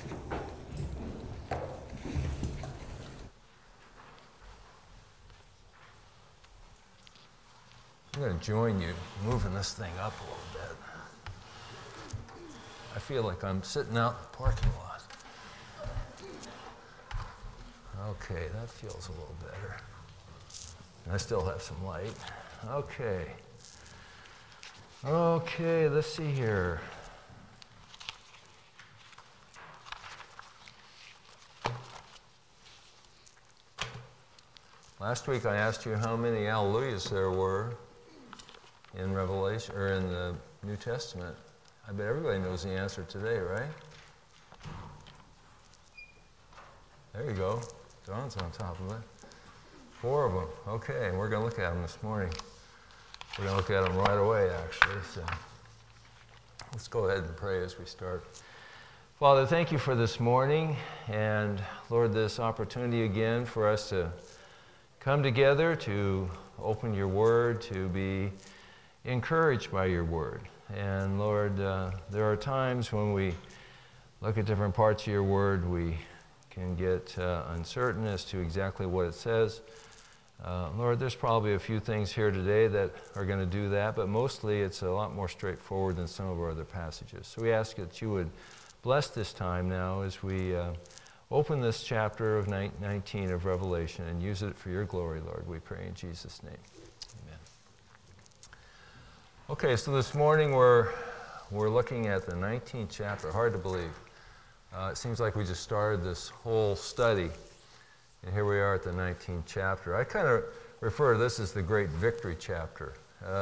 I'm going to join you moving this thing up a little bit. I feel like I'm sitting out in the parking lot. Okay, that feels a little better. I still have some light. Okay. Okay, let's see here. Last week I asked you how many hallelujahs there were in Revelation or in the New Testament. I bet everybody knows the answer today, right? There you go. John's on top of it. 4 of them. Okay, and we're going to look at them this morning. We're going to look at them right away, actually. So let's go ahead and pray as we start. Father, thank you for this morning, and Lord, this opportunity again for us to come together to open your word, to be encouraged by your word. And Lord, there are times when we look at different parts of your word, we can get uncertain as to exactly what it says. Lord, there's probably a few things here today that are going to do that, but mostly it's a lot more straightforward than some of our other passages. So we ask that you would bless this time now as we open this chapter of 19 of Revelation and use it for your glory, Lord. We pray in Jesus' name. Amen. Okay, so this morning we're looking at the 19th chapter. Hard to believe. It seems like we just started this whole study, and here we are at the 19th chapter. I kind of refer to this as the Great Victory chapter.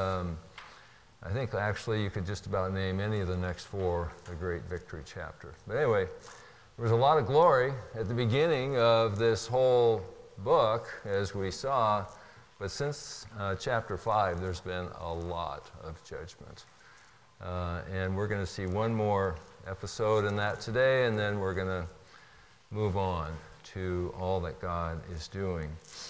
I think actually you could just about name any of the next 4 the Great Victory chapter. But anyway, there was a lot of glory at the beginning of this whole book, as we saw, but since chapter 5, there's been a lot of judgment. And we're going to see one more episode in that today, and then we're going to move on to all that God is doing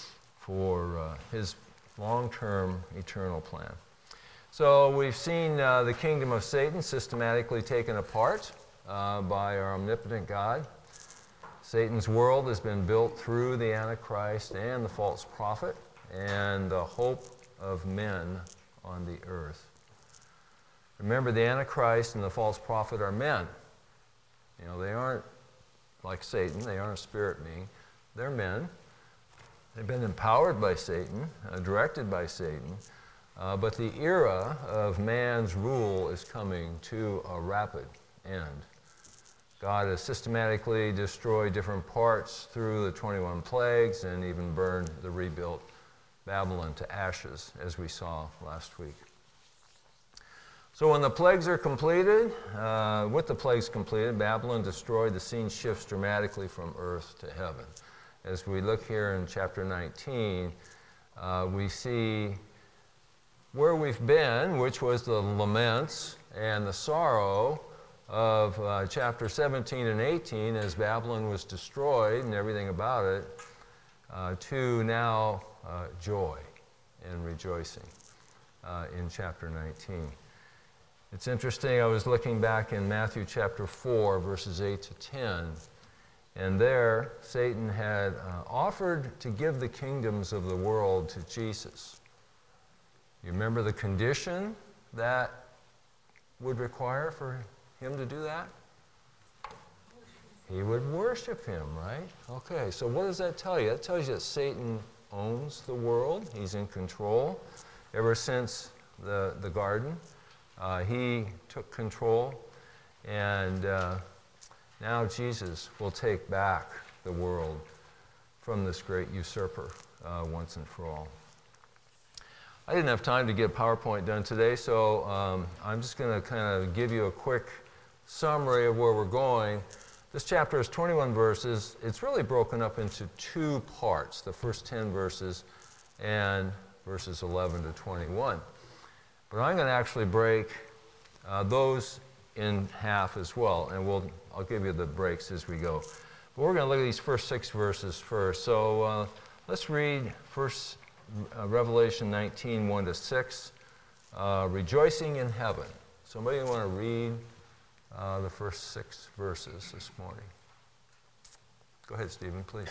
for his long-term eternal plan. So we've seen the kingdom of Satan systematically taken apart by our omnipotent God. Satan's world has been built through the Antichrist and the false prophet and the hope of men on the earth. Remember, the Antichrist and the false prophet are men. You know, they aren't like Satan. They aren't a spirit being. They're men. They've been empowered by Satan, directed by Satan. But the era of man's rule is coming to a rapid end. God has systematically destroyed different parts through the 21 plagues and even burned the rebuilt Babylon to ashes, as we saw last week. So when the plagues are completed, with the plagues completed, Babylon destroyed, the scene shifts dramatically from earth to heaven. As we look here in chapter 19, we see where we've been, which was the laments and the sorrow of chapter 17 and 18 as Babylon was destroyed and everything about it, to now joy and rejoicing in chapter 19. It's interesting, I was looking back in Matthew chapter 4, verses 8 to 10, and there Satan had offered to give the kingdoms of the world to Jesus. You remember the condition that would require for him to do that? He would worship him, right? Okay, so what does that tell you? That tells you that Satan owns the world. He's in control. Ever since the garden, he took control. And now Jesus will take back the world from this great usurper once and for all. I didn't have time to get PowerPoint done today, so I'm just going to kind of give you a quick summary of where we're going. This chapter is 21 verses. It's really broken up into 2 parts, the first 10 verses and verses 11 to 21. But I'm going to actually break those in half as well, and I'll give you the breaks as we go. But we're going to look at these first 6 verses first. So let's read first Revelation 19, 1 to 6, rejoicing in heaven. Somebody want to read the first 6 verses this morning? Go ahead, Stephen, please.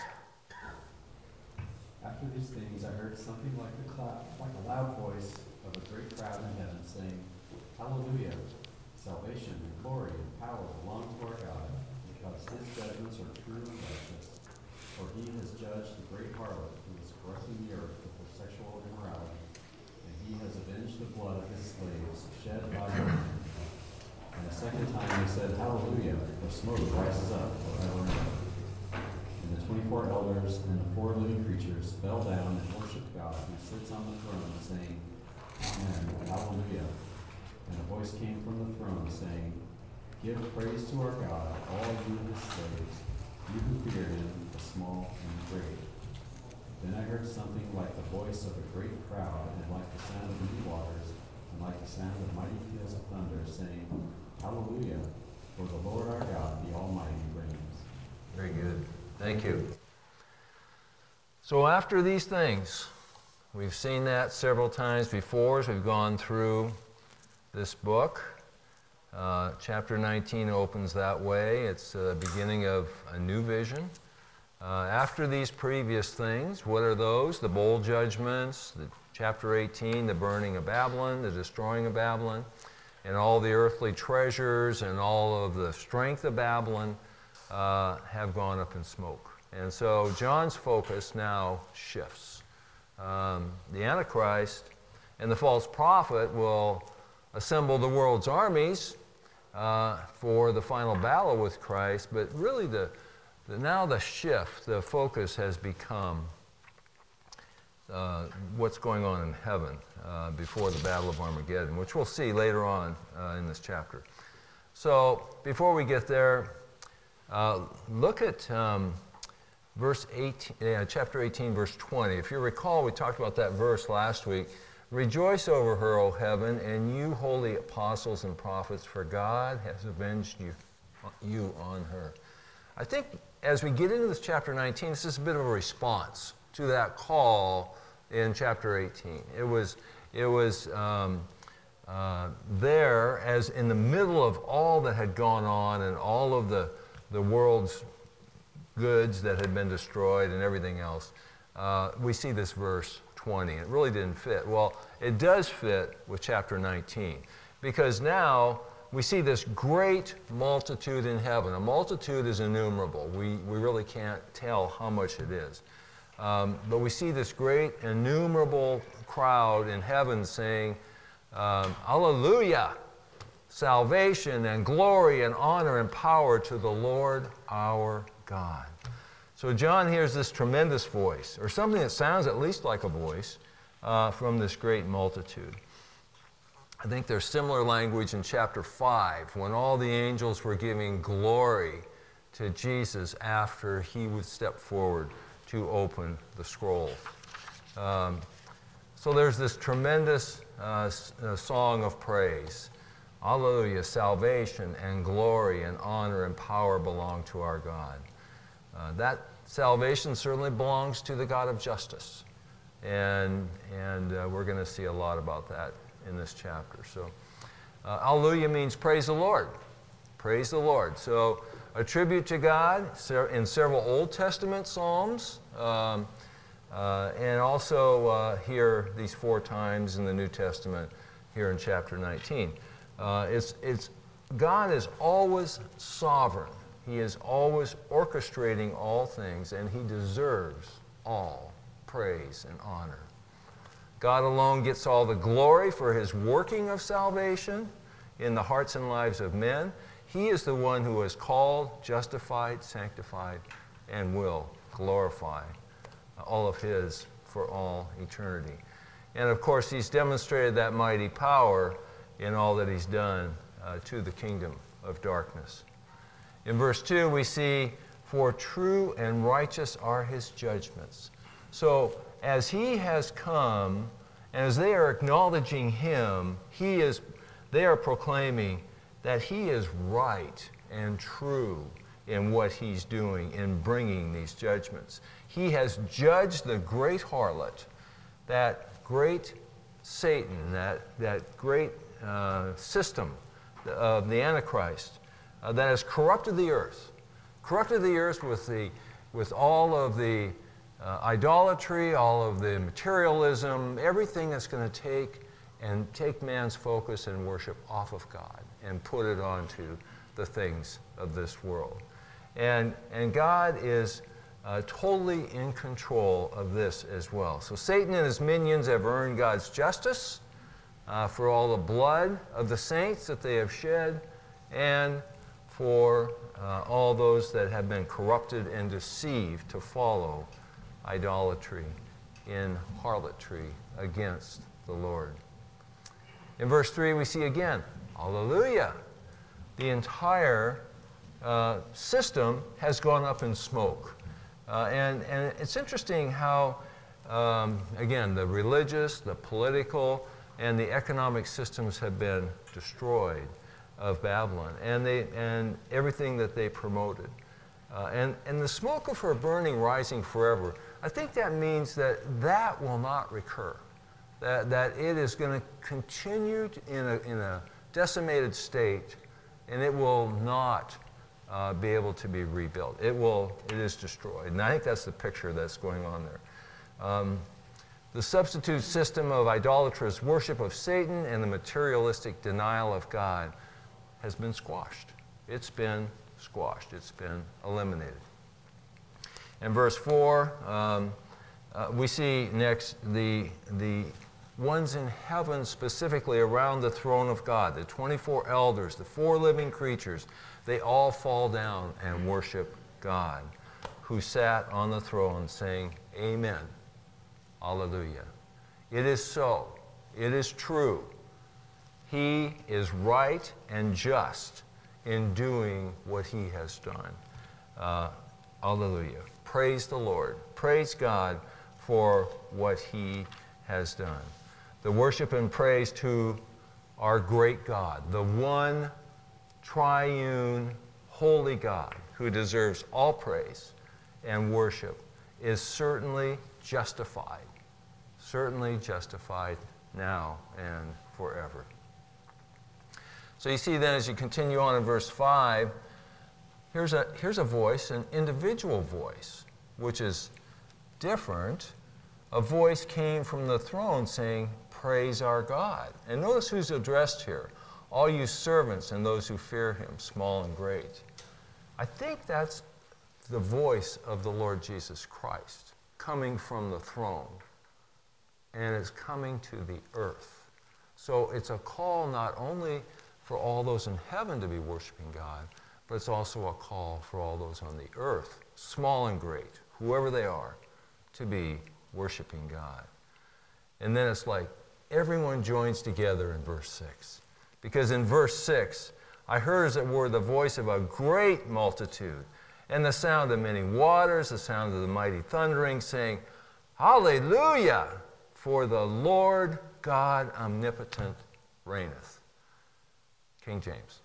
After these things, I heard something like a loud voice of a great crowd in heaven saying, Hallelujah! Salvation and glory and power belong to our God, because his judgments are true and righteous. For he has judged the great harlot who is corrupting the earth with her sexual immorality, and he has avenged the blood of his slaves shed by her. And a second time they said, Hallelujah! For smoke rises up forever and ever. And the 24 elders and the 4 living creatures fell down and worshipped God who sits on the throne, saying, Amen, Hallelujah. And a voice came from the throne, saying, Give praise to our God, all you his slaves, you who fear him, the small and the great. Then I heard something like the voice of a great crowd, and like the sound of many waters, and like the sound of mighty peals of thunder, saying, Hallelujah, for the Lord our God, the Almighty, reigns. Very good. Thank you. So after these things, we've seen that several times before as we've gone through this book. Chapter 19 opens that way. It's the beginning of a new vision. After these previous things, what are those? The bowl judgments, chapter 18, the burning of Babylon, the destroying of Babylon, and all the earthly treasures and all of the strength of Babylon have gone up in smoke. And so John's focus now shifts. The Antichrist and the false prophet will assemble the world's armies for the final battle with Christ, but really now the shift, the focus has become what's going on in heaven before the Battle of Armageddon, which we'll see later on in this chapter. So before we get there, look at verse 18, chapter 18, verse 20. If you recall, we talked about that verse last week. Rejoice over her, O heaven, and you holy apostles and prophets, for God has avenged you on her. I think as we get into this chapter 19, this is a bit of a response to that call in chapter 18. It was there as in the middle of all that had gone on and all of the world's goods that had been destroyed and everything else. We see this verse 20. It really didn't fit. Well, it does fit with chapter 19 because now we see this great multitude in heaven. A multitude is innumerable. We really can't tell how much it is. But we see this great innumerable crowd in heaven saying, Hallelujah! Salvation and glory and honor and power to the Lord our God. So John hears this tremendous voice, or something that sounds at least like a voice, from this great multitude. I think there's similar language in chapter 5, when all the angels were giving glory to Jesus after he would step forward to open the scroll. So there's this tremendous song of praise. Hallelujah, salvation and glory and honor and power belong to our God. That salvation certainly belongs to the God of justice. And we're going to see a lot about that in this chapter. So, hallelujah means praise the Lord. Praise the Lord. So, a tribute to God in several Old Testament psalms, and also here these 4 times in the New Testament here in chapter 19. God is always sovereign. He is always orchestrating all things, and he deserves all praise and honor. God alone gets all the glory for his working of salvation in the hearts and lives of men. He is the one who has called, justified, sanctified, and will glorify all of his for all eternity. And of course, he's demonstrated that mighty power in all that he's done to the kingdom of darkness. In verse 2, we see, for true and righteous are his judgments. So, as he has come, and as they are acknowledging him, they are proclaiming that he is right and true in what he's doing in bringing these judgments. He has judged the great harlot, that great Satan, that great system of the Antichrist that has corrupted the earth with the with all of the idolatry, all of the materialism, everything that's going to take man's focus and worship off of God and put it onto the things of this world. And God is totally in control of this as well. So Satan and his minions have earned God's justice for all the blood of the saints that they have shed, and for all those that have been corrupted and deceived to follow idolatry in harlotry against the Lord. In verse 3, we see again, hallelujah. The entire system has gone up in smoke. And it's interesting how, again, the religious, the political, and the economic systems have been destroyed of Babylon, and everything that they promoted. And the smoke of her burning, rising forever, I think that means that will not recur. That it is going to continue in a decimated state, and it will not be able to be rebuilt. It is destroyed. And I think that's the picture that's going on there. The substitute system of idolatrous worship of Satan and the materialistic denial of God has been squashed. It's been squashed. It's been eliminated. In verse 4, we see next the ones in heaven, specifically around the throne of God, the 24 elders, the 4 living creatures, they all fall down and worship God, who sat on the throne saying, Amen, Alleluia. It is so. It is true. He is right and just in doing what he has done. Alleluia. Praise the Lord. Praise God for what he has done. The worship and praise to our great God, the one triune, holy God who deserves all praise and worship, is certainly justified now and forever. So you see then, as you continue on in verse 5, here's a voice, an individual voice, which is different. A voice came from the throne saying, Praise our God. And notice who's addressed here. All you servants and those who fear him, small and great. I think that's the voice of the Lord Jesus Christ coming from the throne. And it's coming to the earth. So it's a call not only for all those in heaven to be worshiping God, but it's also a call for all those on the earth, small and great, whoever they are, to be worshiping God. And then it's like everyone joins together in verse 6. Because in verse 6, I heard as it were the voice of a great multitude, and the sound of many waters, the sound of the mighty thundering, saying, Hallelujah! For the Lord God omnipotent reigneth. King James.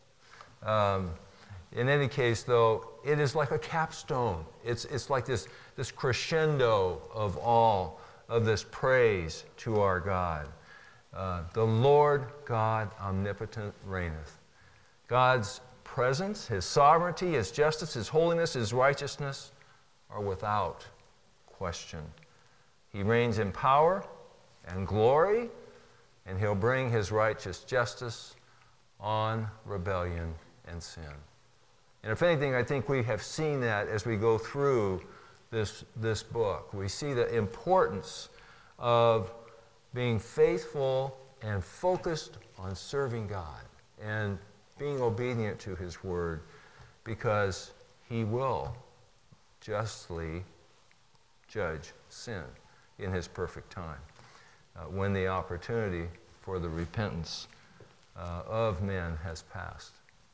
In any case, though, it is like a capstone. It's like this crescendo of all of this praise to our God. The Lord God omnipotent reigneth. God's presence, his sovereignty, his justice, his holiness, his righteousness are without question. He reigns in power and glory, and he'll bring his righteous justice on rebellion and sin. And if anything, I think we have seen that as we go through this book. We see the importance of being faithful and focused on serving God and being obedient to his word, because he will justly judge sin in his perfect time when the opportunity for the repentance of men has passed.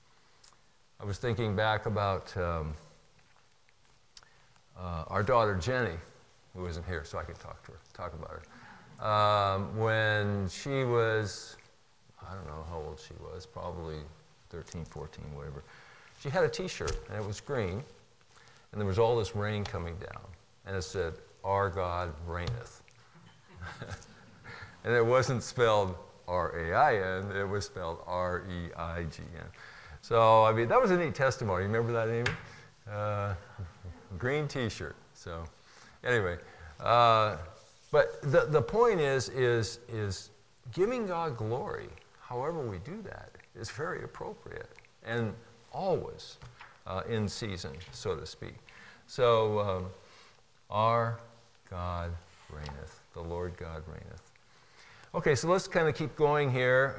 I was thinking back about our daughter Jenny, who isn't here, so I can talk about her. When she was, I don't know how old she was, probably 13, 14, whatever. She had a t-shirt, and it was green, and there was all this rain coming down, and it said, Our God reigneth. And it wasn't spelled R-A-I-N, it was spelled R-E-I-G-N. So, I mean, that was a neat testimony. Remember that, Amy? green T-shirt. So, anyway, but the point is giving God glory. However we do that is very appropriate and always in season, so to speak. So, our God reigneth. The Lord God reigneth. Okay, so let's kind of keep going here.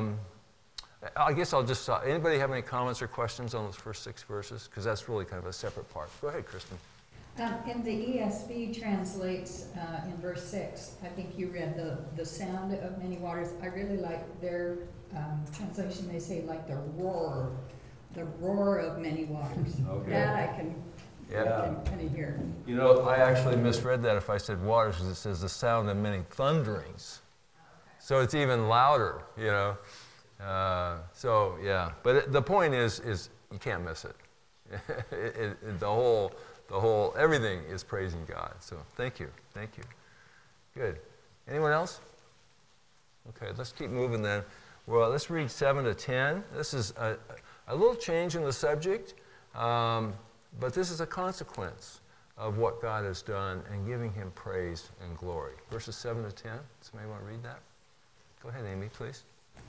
I guess I'll just, anybody have any comments or questions on those first 6 verses? Because that's really kind of a separate part. Go ahead, Kristen. In the ESV translates in verse 6, I think you read the sound of many waters. I really like their translation. They say like the roar of many waters. Okay. That I can Yeah. kind of hear. You know, I actually misread that if I said waters, because it says the sound of many thunderings. So it's even louder, you know. So, yeah. But the point is you can't miss it. The whole, everything is praising God. So thank you. Good. Anyone else? Okay, let's keep moving then. Well, let's read 7 to 10. This is a little change in the subject, but this is a consequence of what God has done and giving him praise and glory. Verses 7 to 10. Somebody want to read that? Go ahead, Amy, please.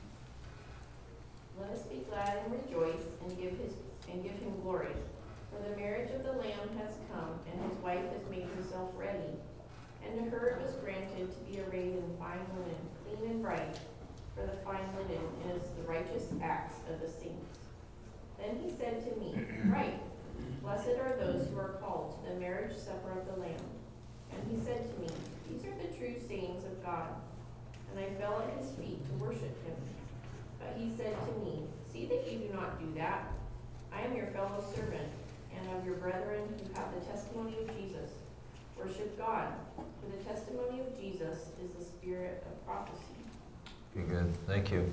Let us be glad and rejoice and give him glory. For the marriage of the Lamb has come, and his wife has made herself ready. And to her it was granted to be arrayed in fine linen, clean and bright. For the fine linen is the righteous acts of the saints. Then he said to me, Write, blessed are those who are called to the marriage supper of the Lamb. And he said to me, These are the true sayings of God. And I fell at his feet to worship him. But he said to me, See that you do not do that. I am your fellow servant, and of your brethren who have the testimony of Jesus. Worship God, for the testimony of Jesus is the spirit of prophecy. Okay, good. Thank you.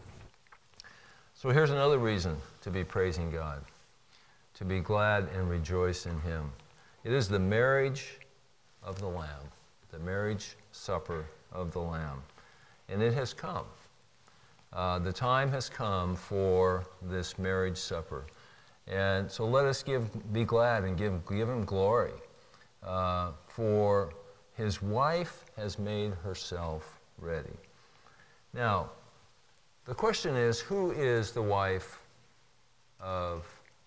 So here's another reason to be praising God, to be glad and rejoice in him. It is the marriage of the Lamb, the marriage supper of the Lamb. And it has come. The time has come for this marriage supper. And so let us be glad and give him glory. For his wife has made herself ready. Now, the question is, who is the wife of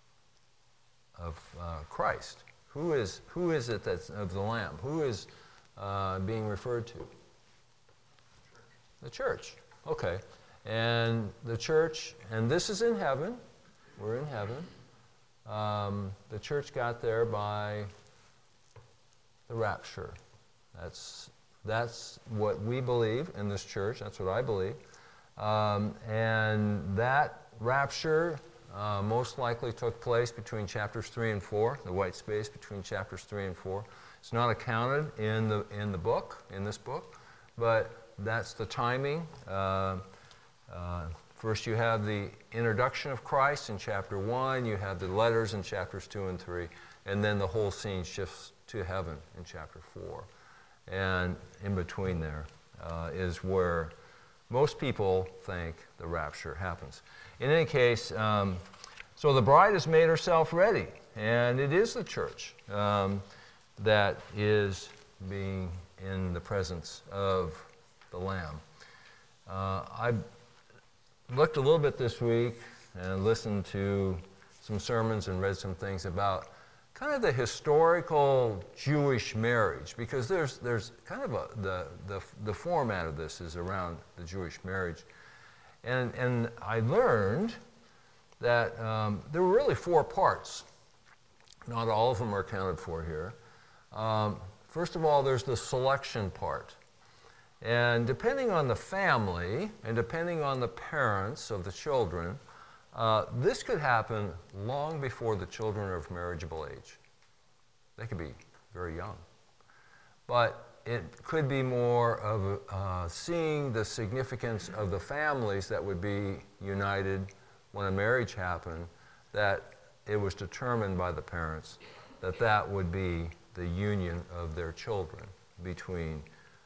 Christ? Who is it that's of the Lamb? Who is being referred to? The church. Okay. And the church, and this is in heaven. We're in heaven. The church got there by the rapture. That's what we believe in this church. That's what I believe. And that rapture most likely took place between chapters 3 and 4, the white space between chapters 3 and 4. It's not accounted in the book, in this book, but that's the timing. First you have the introduction of Christ in chapter 1, you have the letters in chapters 2 and 3, and then the whole scene shifts to heaven in chapter 4. And in between there is where most people think the rapture happens. In any case, so the bride has made herself ready, and it is the church that is being in the presence of the Lamb. I looked a little bit this week and listened to some sermons and read some things about kind of the historical Jewish marriage, because there's kind of the format of this is around the Jewish marriage. And I learned that there were really 4 parts. Not all of them are accounted for here. First of all, there's the selection part. And depending on the family and depending on the parents of the children, this could happen long before the children are of marriageable age. They could be very young. But it could be more of seeing the significance of the families that would be united when a marriage happened, that it was determined by the parents that that would be the union of their children between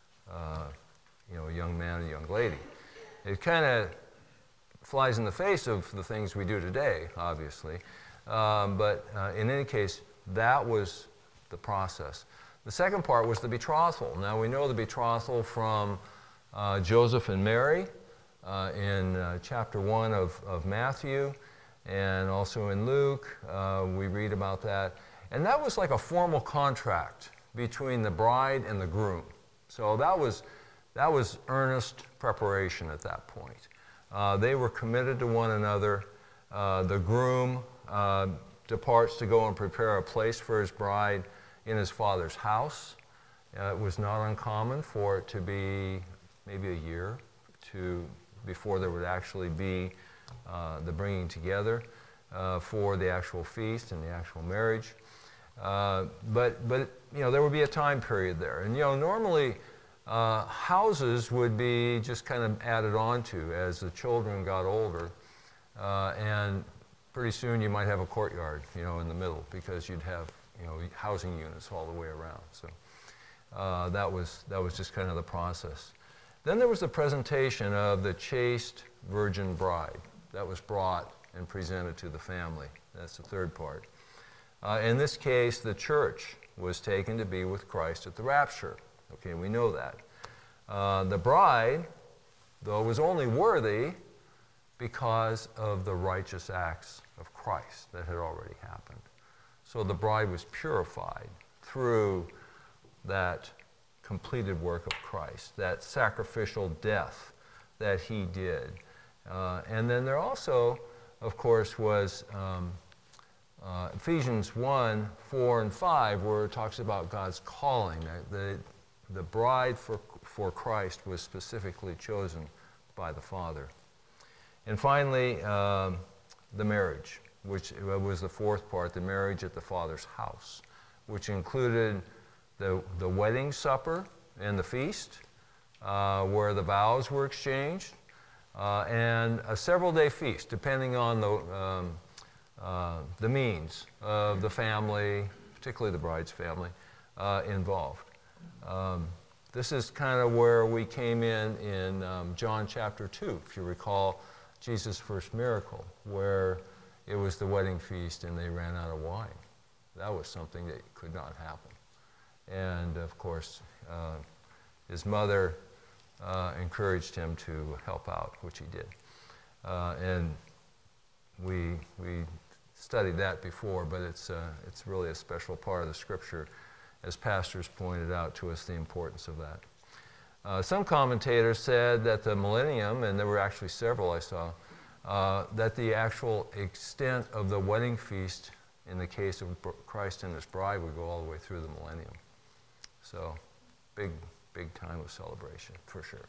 a young man and a young lady. It kind of flies in the face of the things we do today, obviously. But in any case, that was the process. The second part was the betrothal. Now we know the betrothal from Joseph and Mary in chapter 1 of Matthew, and also in Luke. We read about that. And that was like a formal contract between the bride and the groom. So that was earnest preparation at that point. They were committed to one another. The groom departs to go and prepare a place for his bride in his father's house. It was not uncommon for it to be maybe a year before there would actually be the bringing together for the actual feast and the actual marriage. But there would be a time period there. And normally houses would be just kind of added on to as the children got older. And pretty soon you might have a courtyard, in the middle, because you'd have, housing units all the way around. So that was just kind of the process. Then there was the presentation of the chaste virgin bride that was brought and presented to the family. That's the third part. In this case, the church was taken to be with Christ at the rapture. Okay, we know that. The bride, though, was only worthy because of the righteous acts of Christ that had already happened. So the bride was purified through that completed work of Christ, that sacrificial death that he did. And then there also, of course, was Ephesians 1, 4, and 5, where it talks about God's calling. The bride for Christ was specifically chosen by the Father. And finally, the marriage, which was the fourth part, the marriage at the Father's house, which included the wedding supper and the feast, where the vows were exchanged, and a several-day feast, depending on the means of the family, particularly the bride's family, involved. This is kind of where we came in John chapter 2, if you recall Jesus' first miracle, where it was the wedding feast and they ran out of wine. That was something that could not happen. And of course, his mother encouraged him to help out, which he did. And we studied that before, but it's really a special part of the Scripture, as pastors pointed out to us the importance of that. Some commentators said that the millennium, and there were actually several I saw, that the actual extent of the wedding feast in the case of Christ and his bride would go all the way through the millennium. So, big time of celebration, for sure.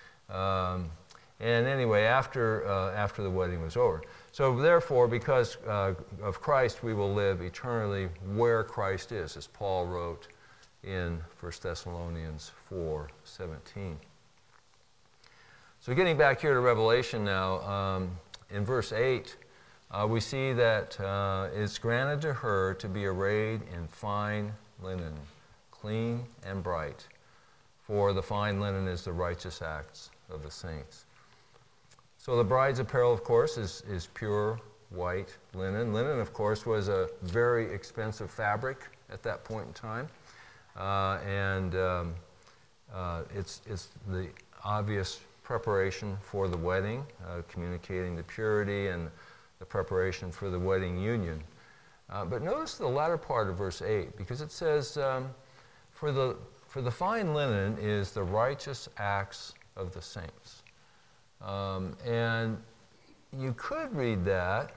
And anyway, after the wedding was over. So therefore, because of Christ, we will live eternally where Christ is, as Paul wrote in 1 Thessalonians 4:17. So getting back here to Revelation now, in verse 8, we see that it's granted to her to be arrayed in fine linen, clean and bright, for the fine linen is the righteous acts of the saints. So the bride's apparel, of course, is pure white linen. Linen, of course, was a very expensive fabric at that point in time. It's the obvious preparation for the wedding, communicating the purity and the preparation for the wedding union. But notice the latter part of verse 8, because it says, for the fine linen is the righteous acts of the saints. And you could read that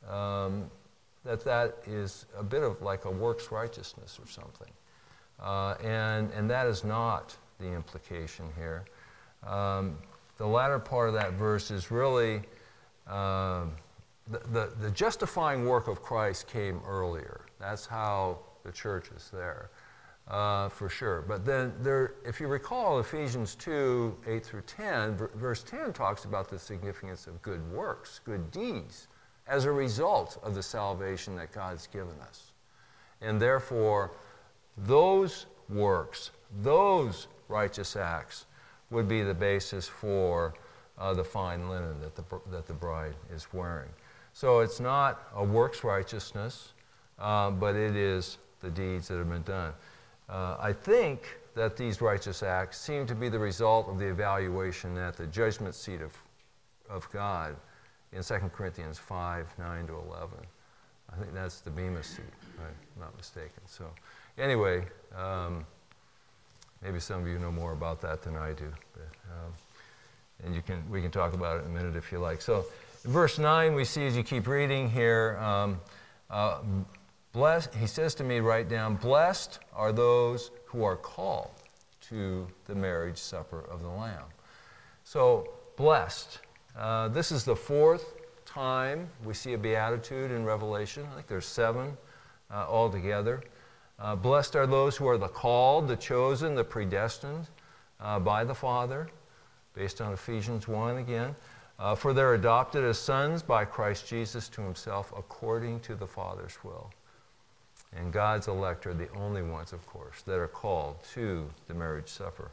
that is a bit of like a works righteousness or something. And that is not the implication here. The latter part of that verse is really the justifying work of Christ came earlier. That's how the church is there, for sure. But then if you recall Ephesians 2, 8 through 10, verse 10 talks about the significance of good works, good deeds, as a result of the salvation that God's given us. And therefore, those works, those righteous acts, would be the basis for the fine linen that the bride is wearing. So it's not a works righteousness, but it is the deeds that have been done. I think that these righteous acts seem to be the result of the evaluation at the judgment seat of God in 2 Corinthians 5, 9 to 11. I think that's the Bema seat, if I'm not mistaken. So anyway, maybe some of you know more about that than I do. But, and we can talk about it in a minute if you like. So in verse 9, we see as you keep reading here, blessed, he says to me, write down, blessed are those who are called to the marriage supper of the Lamb. So, blessed. This is the fourth time we see a beatitude in Revelation. I think there's 7 altogether. Blessed are those who are the called, the chosen, the predestined by the Father, based on Ephesians 1 again. For they're adopted as sons by Christ Jesus to himself according to the Father's will. And God's elect are the only ones, of course, that are called to the marriage supper.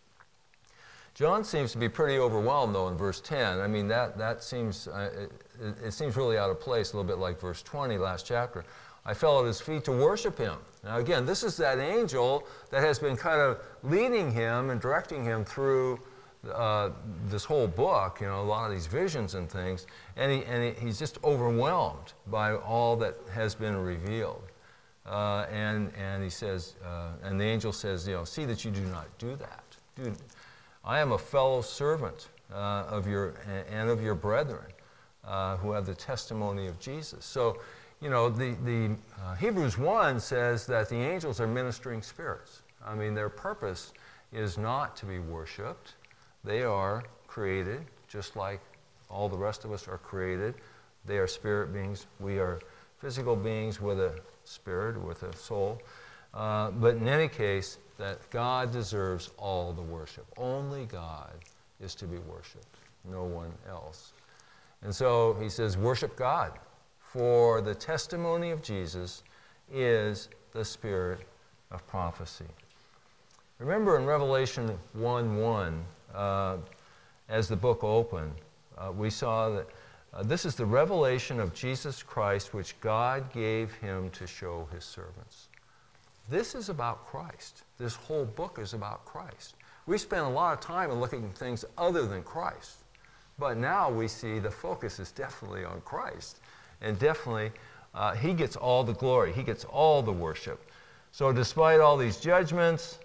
John seems to be pretty overwhelmed, though, in verse 10. I mean, that seems, it seems really out of place, a little bit like verse 20, last chapter. I fell at his feet to worship him. Now, again, this is that angel that has been kind of leading him and directing him through this whole book, a lot of these visions and things, and he's just overwhelmed by all that has been revealed. And he says, and the angel says, see that you do not do that. I am a fellow servant of your brethren who have the testimony of Jesus. So, the Hebrews 1 says that the angels are ministering spirits. I mean, their purpose is not to be worshipped. They are created, just like all the rest of us are created. They are spirit beings. We are physical beings with a spirit, with a soul. But in any case, that God deserves all the worship. Only God is to be worshipped, no one else. And so he says, worship God, for the testimony of Jesus is the spirit of prophecy. Remember in Revelation 1:1, as the book opened, we saw that this is the revelation of Jesus Christ, which God gave him to show his servants. This is about Christ. This whole book is about Christ. We spend a lot of time in looking at things other than Christ. But now we see the focus is definitely on Christ. And definitely, he gets all the glory. He gets all the worship. So despite all these judgments,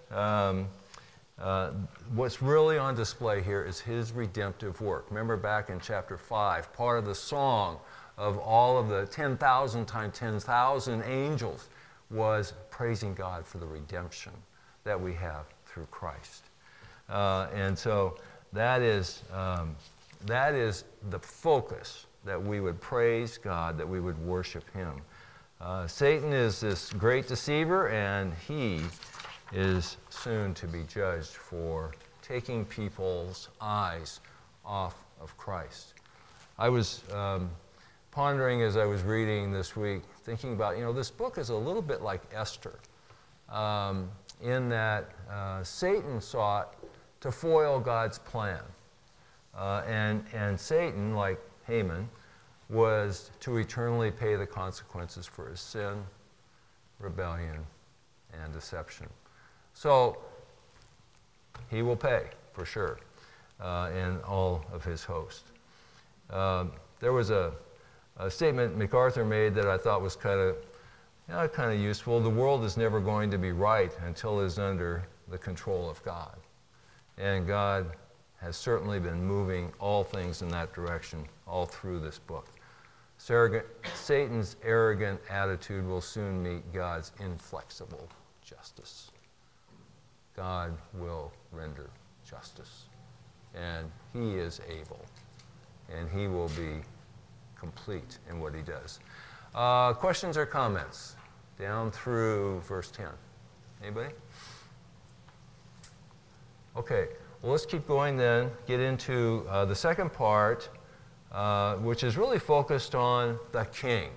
what's really on display here is his redemptive work. Remember back in chapter 5, part of the song of all of the 10,000 times 10,000 angels was praising God for the redemption that we have through Christ. And so that is the focus, that we would praise God, that we would worship him. Satan is this great deceiver, and he is soon to be judged for taking people's eyes off of Christ. I was pondering as I was reading this week, thinking about, this book is a little bit like Esther, in that Satan sought to foil God's plan. And Satan, like Haman, was to eternally pay the consequences for his sin, rebellion, and deception. So he will pay, for sure, and all of his host. There was a statement MacArthur made that I thought was kind of useful. The world is never going to be right until it is under the control of God. And God has certainly been moving all things in that direction all through this book. Satan's arrogant attitude will soon meet God's inflexible justice. God will render justice, and he is able, and he will be complete in what he does. Questions or comments down through verse 10? Anybody? Okay, well, let's keep going then, get into the second part, which is really focused on the king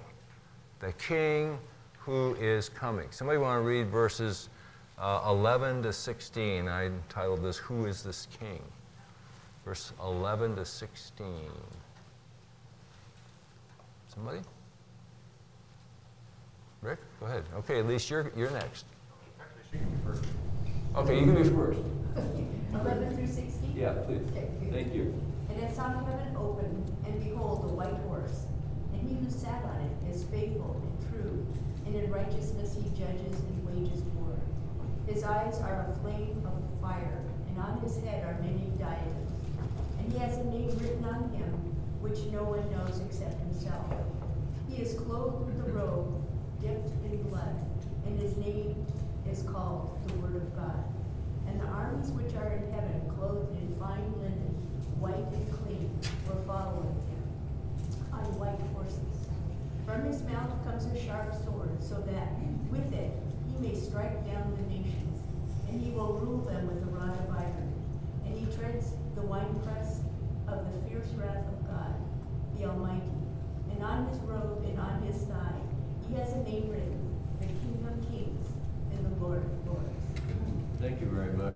who is coming. Somebody want to read verses 11 to 16. I entitled this, Who is this King? Verse 11 to 16. Somebody? Rick, go ahead. Okay, Elise, you're next. Actually, she can be first. Okay, you can be first. 11 through 16? Yeah, please. Okay. Thank you. And I saw heaven open, and behold, a white horse. And he who sat on it is faithful and true, and in righteousness he judges and wages war. His eyes are a flame of fire, and on his head are many diadems. And he has a name written on him, which no one knows except himself. He is clothed with a robe dipped in blood, and his name is called the Word of God. And the armies which are in heaven, clothed in fine linen, white and clean, were following him on white horses. From his mouth comes a sharp sword, so that with it he may strike down the nations, and he will rule them with a rod of iron. And he treads the winepress of the fierce wrath of God, the Almighty. And on his robe and on his thigh he has a name written, the King of Kings and the Lord of Lords. Thank you very much.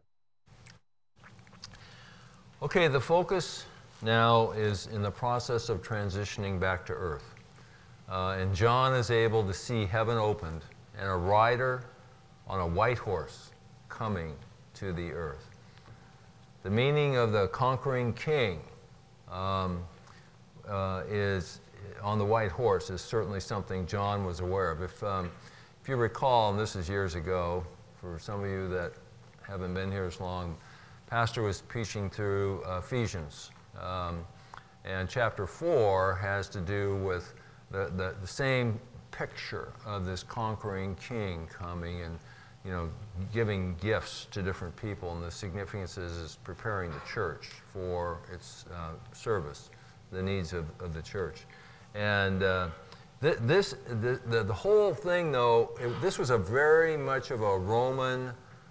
Okay, the focus now is in the process of transitioning back to earth. And John is able to see heaven opened and a rider on a white horse coming to the earth. The meaning of the conquering king is on the white horse is certainly something John was aware of. If you recall, and this is years ago, for some of you that haven't been here as long, Pastor was preaching through Ephesians. And chapter 4 has to do with the same picture of this conquering king coming and, giving gifts to different people. And the significance is preparing the church for its service, the needs of the church. And the whole thing, though, this was a very much of a Roman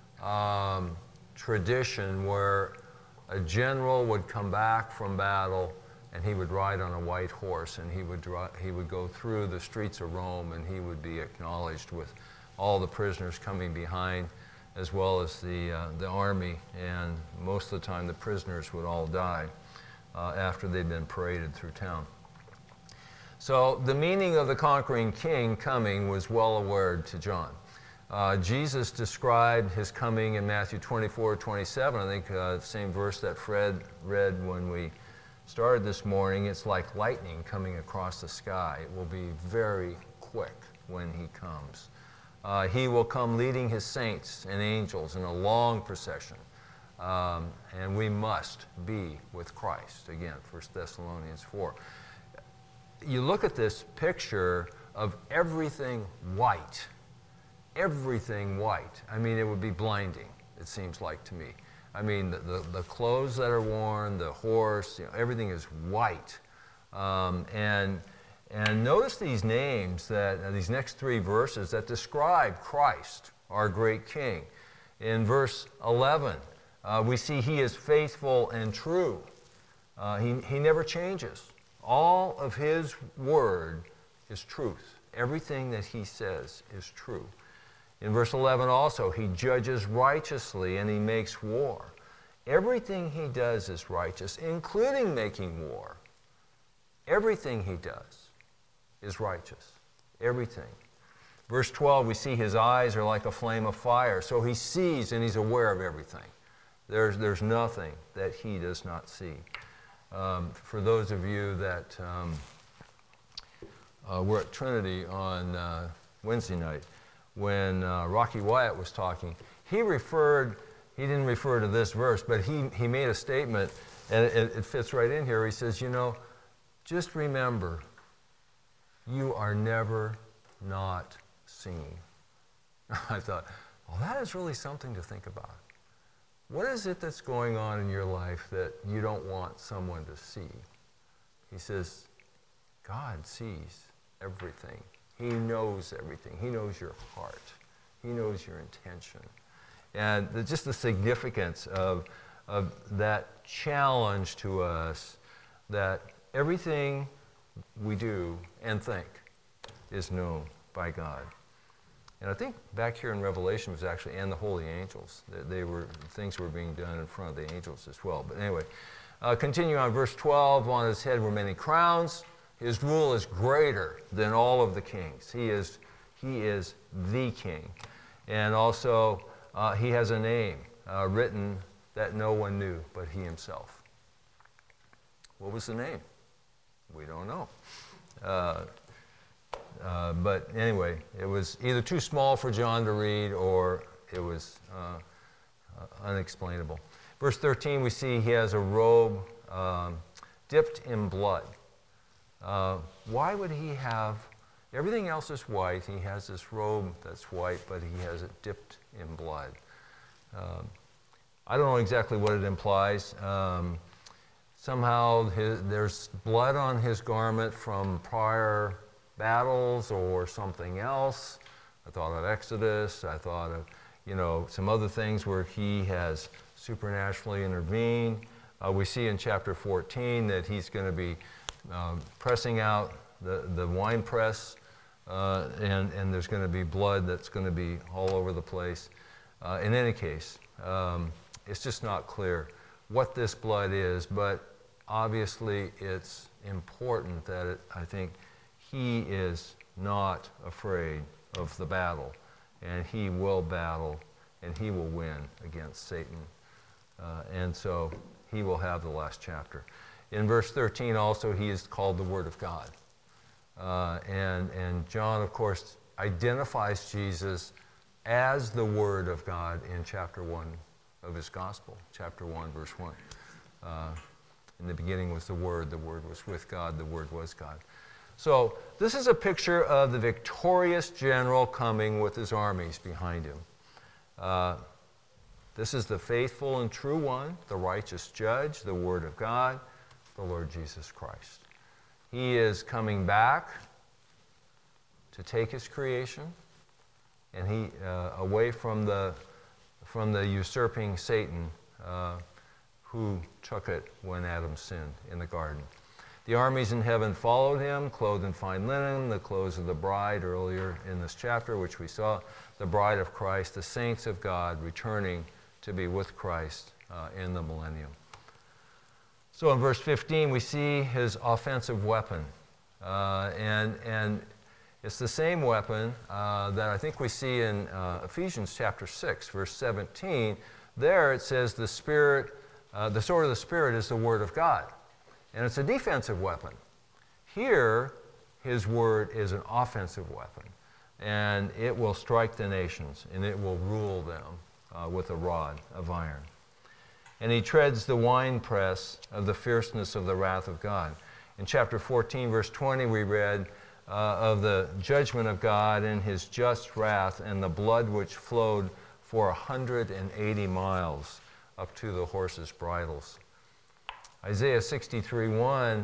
tradition where a general would come back from battle and he would ride on a white horse and he would go through the streets of Rome and he would be acknowledged with all the prisoners coming behind as well as the army, and most of the time the prisoners would all die after they'd been paraded through town. So the meaning of the conquering king coming was well aware to John. Jesus described his coming in Matthew 24:27. I think the same verse that Fred read when we started this morning. It's like lightning coming across the sky. It will be very quick when he comes. He will come leading his saints and angels in a long procession. And we must be with Christ. Again, 1 Thessalonians 4. You look at this picture of everything white. Everything white. I mean, it would be blinding, it seems like to me. I mean, the clothes that are worn, the horse, everything is white. And notice these names, these next three verses that describe Christ, our great King. In verse 11, we see he is faithful and true. He never changes. All of his word is truth. Everything that he says is true. In verse 11 also, he judges righteously and he makes war. Everything he does is righteous, including making war. Everything he does is righteous. Everything. Verse 12, we see his eyes are like a flame of fire. So he sees and he's aware of everything. There's nothing that he does not see. For those of you that were at Trinity on Wednesday night, when Rocky Wyatt was talking, he didn't refer to this verse, but he made a statement, and it fits right in here. He says, just remember, you are never not seen. I thought, well, that is really something to think about. What is it that's going on in your life that you don't want someone to see? He says, God sees everything. He knows everything. He knows your heart. He knows your intention. And just the significance of that challenge to us that everything we do and think is known by God. And I think back here in Revelation was actually, and the holy angels, things were being done in front of the angels as well. But anyway, continue on verse 12, on his head were many crowns. His rule is greater than all of the kings. He He is the king. And also, he has a name written that no one knew but he himself. What was the name? We don't know. But anyway, it was either too small for John to read or it was unexplainable. Verse 13, we see he has a robe dipped in blood. Why would he have, everything else is white, he has this robe that's white, but he has it dipped in blood. I don't know exactly what it implies. Somehow there's blood on his garment from prior battles or something else. I thought of Exodus. I thought of, some other things where he has supernaturally intervened. We see in chapter 14 that he's going to be pressing out the wine press, and there's going to be blood that's going to be all over the place. In any case, it's just not clear what this blood is, but obviously it's important that I think he is not afraid of the battle, and he will battle, and he will win against Satan. And so he will have the last chapter. In verse 13 also, he is called the Word of God. And John, of course, identifies Jesus as the Word of God in chapter 1 of his Gospel, chapter 1, verse 1. In the beginning was the Word was with God, the Word was God. So this is a picture of the victorious general coming with his armies behind him. This is the faithful and true one, the righteous judge, the Word of God, the Lord Jesus Christ. He is coming back to take his creation, and he away from the usurping Satan who took it when Adam sinned in the garden. The armies in heaven followed him, clothed in fine linen, the clothes of the bride earlier in this chapter, which we saw, the bride of Christ, the saints of God returning to be with Christ in the millennium. So in verse 15, we see his offensive weapon. And it's the same weapon that I think we see in Ephesians chapter 6, verse 17. There it says the sword of the Spirit is the Word of God. And it's a defensive weapon. Here, his word is an offensive weapon. And it will strike the nations, and it will rule them with a rod of iron. And he treads the winepress of the fierceness of the wrath of God. In chapter 14, verse 20, we read of the judgment of God and his just wrath and the blood which flowed for 180 miles up to the horses' bridles. Isaiah 63:1,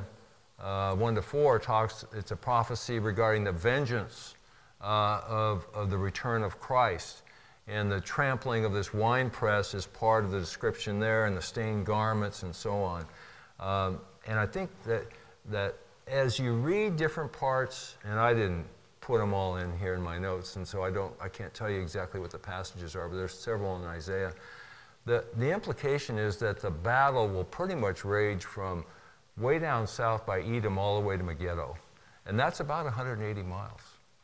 1-4 talks, it's a prophecy regarding the vengeance of the return of Christ. And the trampling of this winepress is part of the description there, and the stained garments and so on. And I think that as you read different parts, and I didn't put them all in here in my notes, and so I can't tell you exactly what the passages are, but there's several in Isaiah. The implication is that the battle will pretty much rage from way down south by Edom all the way to Megiddo. And that's about 180 miles.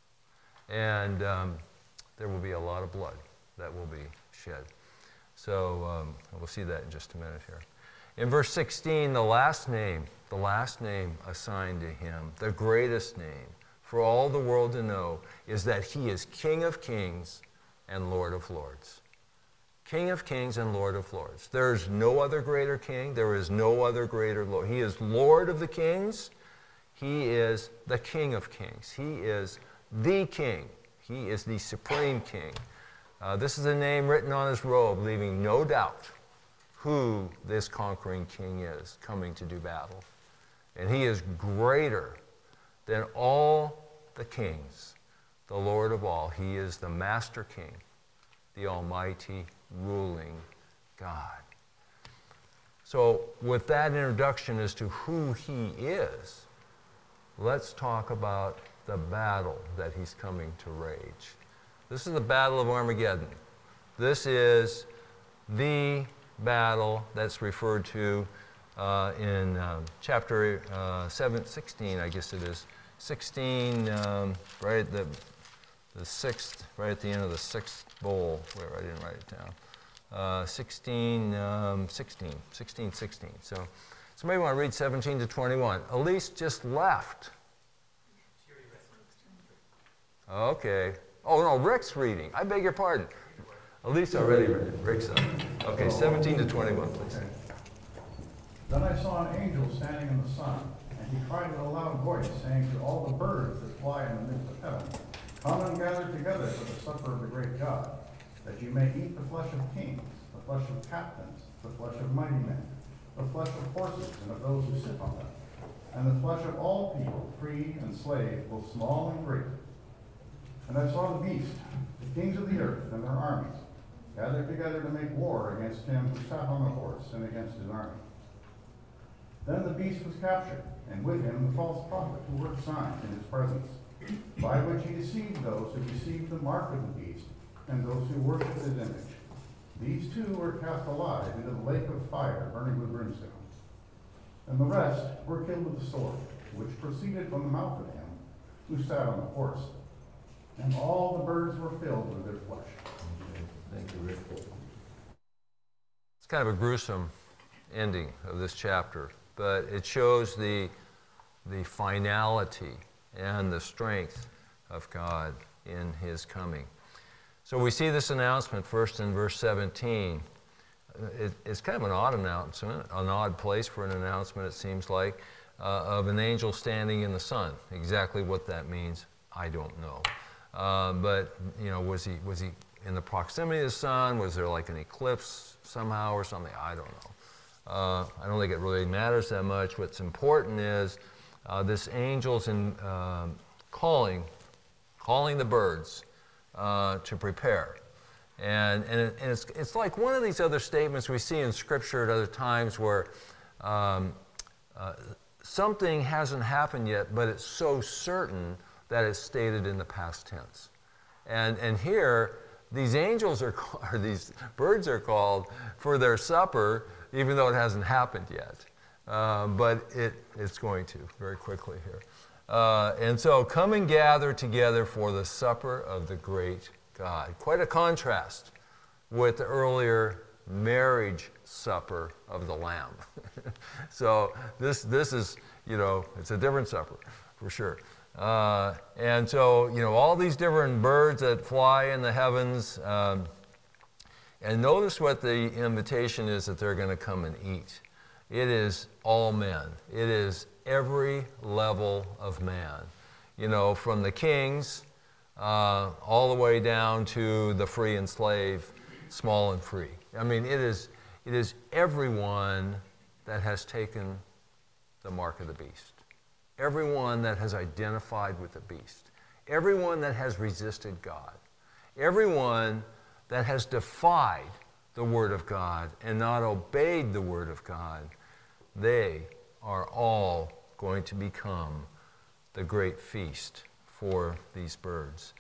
And there will be a lot of blood that will be shed. So we'll see that in just a minute here. In verse 16, the last name assigned to him, the greatest name for all the world to know, is that he is King of kings and Lord of lords. King of kings and Lord of lords. There is no other greater king. There is no other greater Lord. He is Lord of the kings. He is the King of kings. He is the king. He is the supreme king. This is a name written on his robe, leaving no doubt who this conquering king is coming to do battle. And he is greater than all the kings, the Lord of all. He is the master king, the almighty ruling God. So with that introduction as to who he is, let's talk about the battle that he's coming to rage. This is the Battle of Armageddon. This is the battle that's referred to in chapter 16, I guess it is. 16, right? sixth, right at the end of the sixth bowl, where I didn't write it down. 16. So somebody want to read 17 to 21. Elise just left. Okay. Oh, no, Rick's reading. I beg your pardon. Elise already read it. Rick's up. Okay, 17 to 21, please. Okay. Then I saw an angel standing in the sun, and he cried with a loud voice, saying to all the birds that fly in the midst of heaven, come and gather together for the supper of the great God, that you may eat the flesh of kings, the flesh of captains, the flesh of mighty men, the flesh of horses and of those who sit on them, and the flesh of all people, free and slave, both small and great. And I saw the beast, the kings of the earth and their armies, gathered together to make war against him who sat on the horse and against his army. Then the beast was captured, and with him the false prophet who worked signs in his presence, by which he deceived those who received the mark of the beast and those who worshipped his image. These two were cast alive into the lake of fire burning with brimstone. And the rest were killed with the sword, which proceeded from the mouth of him who sat on the horse. And all the birds were filled with their flesh. Thank you, Rick. It's kind of a gruesome ending of this chapter, but it shows the finality and the strength of God in his coming. So we see this announcement first in verse 17. It's kind of an odd announcement, an odd place for an announcement, it seems like, of an angel standing in the sun. Exactly what that means, I don't know. But, you know, was he in the proximity of the sun? Was there like an eclipse somehow or something? I don't know. I don't think it really matters that much. What's important is this angel's calling the birds to prepare. And it's like one of these other statements we see in Scripture at other times where something hasn't happened yet, but it's so certain that it's stated in the past tense. And here, these angels these birds are called for their supper, even though it hasn't happened yet. But it's going to very quickly here. And so come and gather together for the supper of the great God. Quite a contrast with the earlier marriage supper of the Lamb. So this is, you know, it's a different supper for sure. And so, you know, all these different birds that fly in the heavens, and notice what the invitation is that they're going to come and eat. It is all men. It is every level of man. You know, from the kings all the way down to the free and slave, small and free. I mean, it is everyone that has taken the mark of the beast. Everyone that has identified with the beast. Everyone that has resisted God. Everyone that has defied the Word of God and not obeyed the Word of God. They are all going to become the great feast for these birds.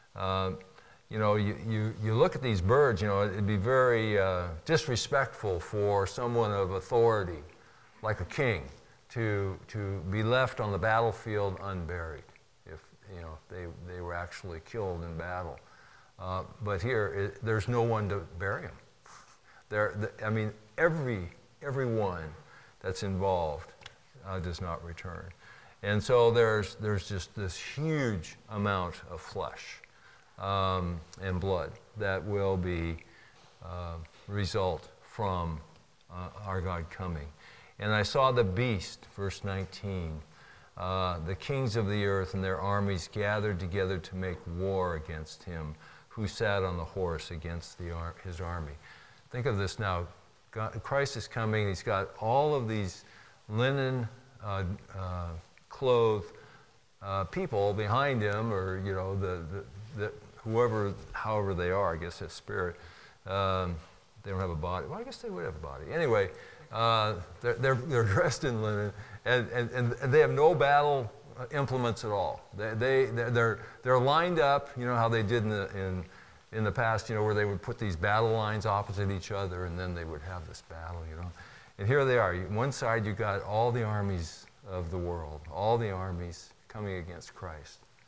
You know, you look at these birds, you know, it'd be very disrespectful for someone of authority, like a king, to be left on the battlefield unburied if, you know, they were actually killed in battle. But here, there's no one to bury them. I mean, everyone that's involved does not return. And so there's just this huge amount of flesh and blood that will be result from our God coming. And I saw the beast, verse 19, the kings of the earth and their armies gathered together to make war against him who sat on the horse against his army. Think of this now. Christ is coming. He's got all of these linen clothed people behind him, or, you know, the whoever, however they are, I guess it's spirit. They don't have a body. Well, I guess they would have a body. Anyway, they're dressed in linen, and they have no battle implements at all. They're lined up. You know how they did in the past, you know, where they would put these battle lines opposite each other, and then they would have this battle, you know. And here they are. One side, you've got all the armies of the world, all the armies coming against Christ.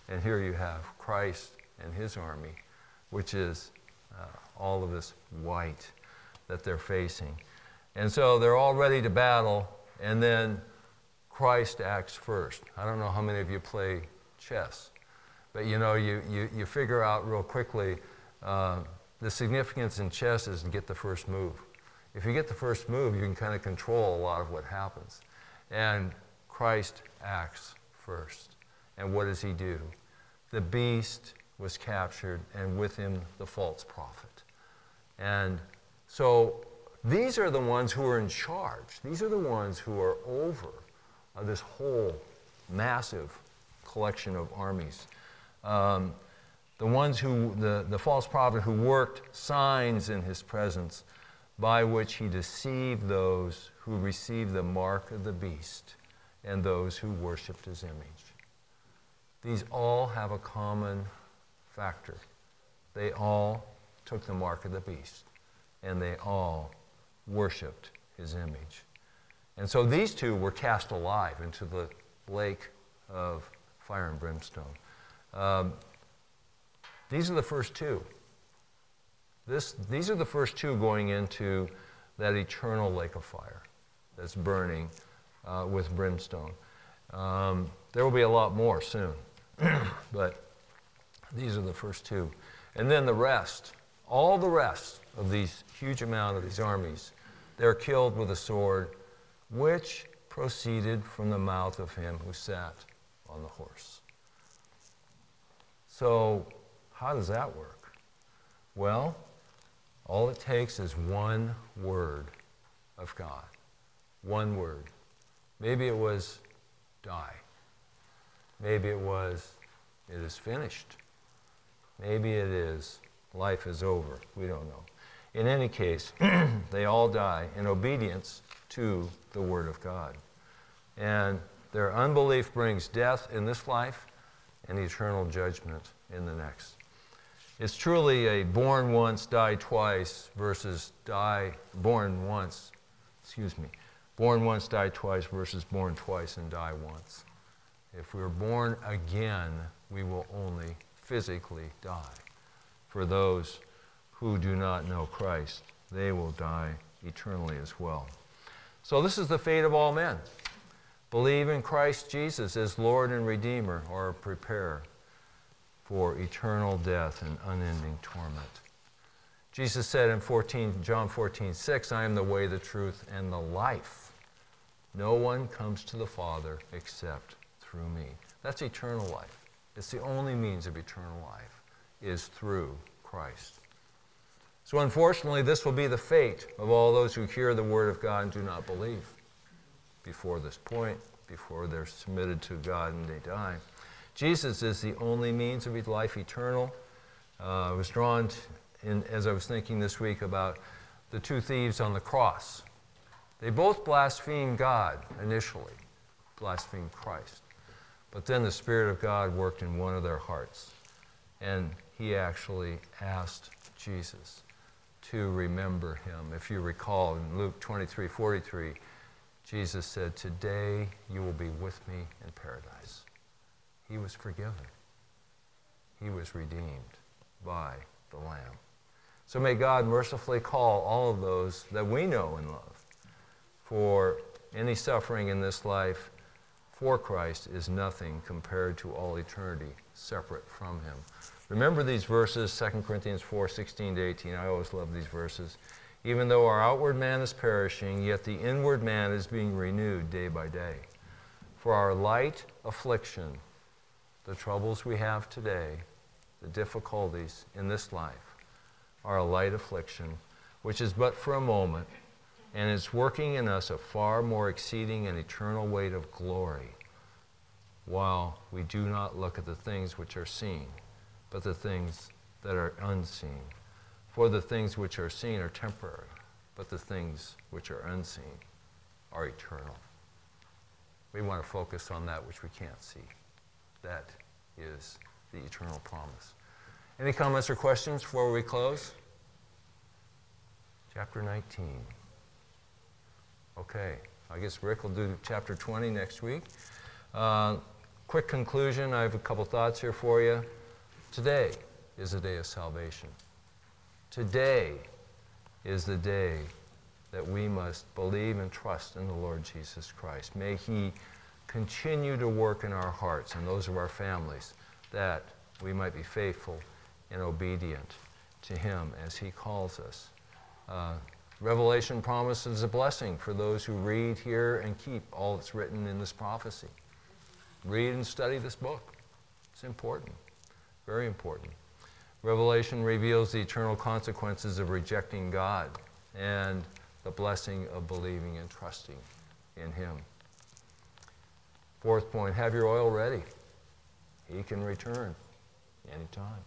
And here you have Christ and his army, which is all of this white that they're facing. And so they're all ready to battle, and then Christ acts first. I don't know how many of you play chess, but you figure out real quickly the significance in chess is to get the first move. If you get the first move, you can kind of control a lot of what happens. And Christ acts first. And what does he do? The beast was captured, and with him the false prophet. And so these are the ones who are in charge. These are the ones who are over this whole massive collection of armies. The ones who, the false prophet who worked signs in his presence by which he deceived those who received the mark of the beast and those who worshiped his image. These all have a common factor. They all took the mark of the beast, and they all worshiped his image. And so these two were cast alive into the lake of fire and brimstone. These are the first two. These are the first two going into that eternal lake of fire that's burning with brimstone. There will be a lot more soon, but these are the first two. And then the rest, all the rest of these huge amount of these armies, they're killed with a sword, which proceeded from the mouth of him who sat on the horse. So, how does that work? Well, all it takes is one word of God. One word. Maybe it was die. Maybe it was it is finished. Maybe it is life is over. We don't know. In any case, they all die in obedience to the Word of God. And their unbelief brings death in this life and eternal judgment in the next. It's truly a born once, die twice versus born once, die twice versus born twice and die once. If we're born again, we will only physically die. For those who do not know Christ, they will die eternally as well. So this is the fate of all men. Believe in Christ Jesus as Lord and Redeemer, or prepare for eternal death and unending torment. Jesus said in John 14:6, I am the way, the truth, and the life. No one comes to the Father except through me. That's eternal life. It's the only means of eternal life, is through Christ. So unfortunately, this will be the fate of all those who hear the Word of God and do not believe before this point, before they're submitted to God and they die. Jesus is the only means of life eternal. I was drawn in, as I was thinking this week about the two thieves on the cross. They both blasphemed God initially, blasphemed Christ. But then the Spirit of God worked in one of their hearts, and he actually asked Jesus to remember him. If you recall, in Luke 23:43, Jesus said, today you will be with me in paradise. He was forgiven. He was redeemed by the Lamb. So may God mercifully call all of those that we know and love, for any suffering in this life for Christ is nothing compared to all eternity separate from him. Remember these verses, 2 Corinthians 4:16-18. I always love these verses. Even though our outward man is perishing, yet the inward man is being renewed day by day. For our light affliction, the troubles we have today, the difficulties in this life, are a light affliction, which is but for a moment, and is working in us a far more exceeding and eternal weight of glory, while we do not look at the things which are seen, but the things that are unseen. For the things which are seen are temporary, but the things which are unseen are eternal. We want to focus on that which we can't see. That is the eternal promise. Any comments or questions before we close? Chapter 19. Okay, I guess Rick will do chapter 20 next week. quick conclusion, I have a couple thoughts here for you. Today is a day of salvation. Today is the day that we must believe and trust in the Lord Jesus Christ. May He continue to work in our hearts and those of our families, that we might be faithful and obedient to Him as He calls us. Revelation promises a blessing for those who read, hear, and keep all that's written in this prophecy. Read and study this book. It's important, very important. Revelation reveals the eternal consequences of rejecting God and the blessing of believing and trusting in Him. Fourth point, have your oil ready. He can return anytime.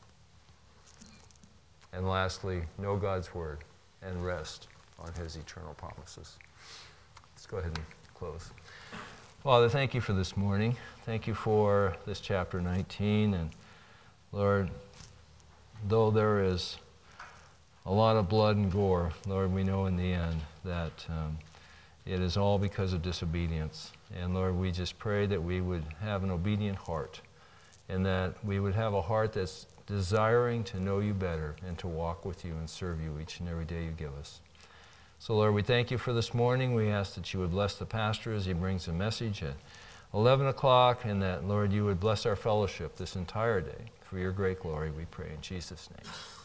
And lastly, know God's word and rest on His eternal promises. Let's go ahead and close. Father, thank you for this morning. Thank you for this chapter 19. And Lord, though there is a lot of blood and gore, Lord, we know in the end that it is all because of disobedience. And Lord, we just pray that we would have an obedient heart, and that we would have a heart that's desiring to know you better and to walk with you and serve you each and every day you give us. So Lord, we thank you for this morning. We ask that you would bless the pastor as he brings the message at 11 o'clock, and that, Lord, you would bless our fellowship this entire day. For your great glory, we pray in Jesus' name.